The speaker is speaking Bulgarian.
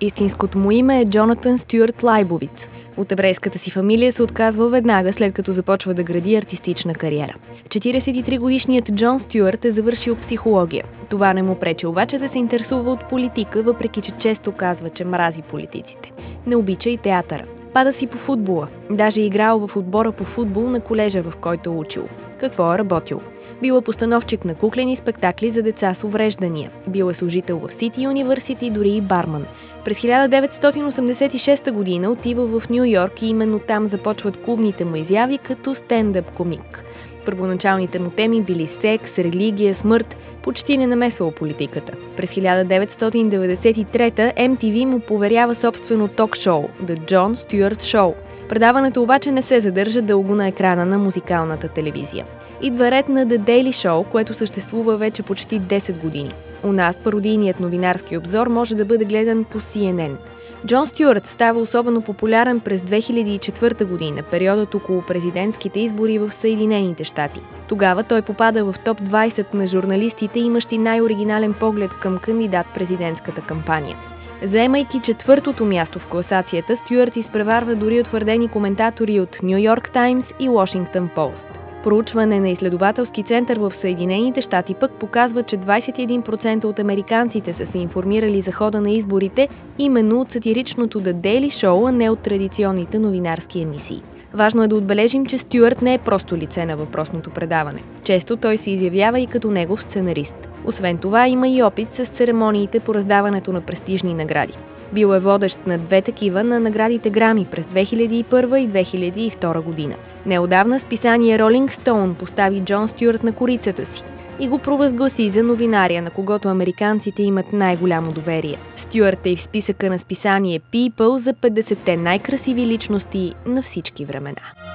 Истинското му име е Джонатан Стюарт Лайбовиц. От еврейската си фамилия се отказва веднага, след като започва да гради артистична кариера. 43-годишният Джон Стюарт е завършил психология. Това не му пречи обаче да се интересува от политика, въпреки че често казва, че мрази политиците. Не обича и театъра. Пада си по футбола. Даже играл в отбора по футбол на колежа, в който е учил. Какво е работил? Бил е постановчик на куклени спектакли за деца с увреждания. Бил е служител в Сити Юниверсити, дори и барман. През 1986 година отива в Ню Йорк и именно там започват клубните му изяви като стендъп комик. Първоначалните му теми били секс, религия, смърт, почти не намесвал политиката. През 1993 MTV му поверява собствено ток-шоу The Jon Stewart Show. Предаването обаче не се задържа дълго на екрана на музикалната телевизия. Идва ред на The Daily Show, което съществува вече почти 10 години. У нас пародийният новинарски обзор може да бъде гледан по CNN. Джон Стюарт става особено популярен през 2004 година, периодът около президентските избори в Съединените щати. Тогава той попада в топ 20 на журналистите, имащи най-оригинален поглед към кандидат-президентската кампания. Заемайки 4-то място в класацията, Стюарт изпреварва дори утвърдени коментатори от Ню Йорк Таймс и Washington Post. Проучване на изследователски център в Съединените щати пък показва, че 21% от американците са се информирали за хода на изборите именно от сатиричното The Daily Show, а не от традиционните новинарски емисии. Важно е да отбележим, че Стюарт не е просто лице на въпросното предаване. Често той се изявява и като негов сценарист. Освен това има и опит с церемониите по раздаването на престижни награди. Бил е водещ на 2 такива на наградите Грами през 2001 и 2002 година. Неодавна списание Rolling Stone постави Джон Стюарт на корицата си и го провъзгласи за новинаря, на когото американците имат най-голямо доверие. Стюарт е в списъка на списание People за 50-те най-красиви личности на всички времена.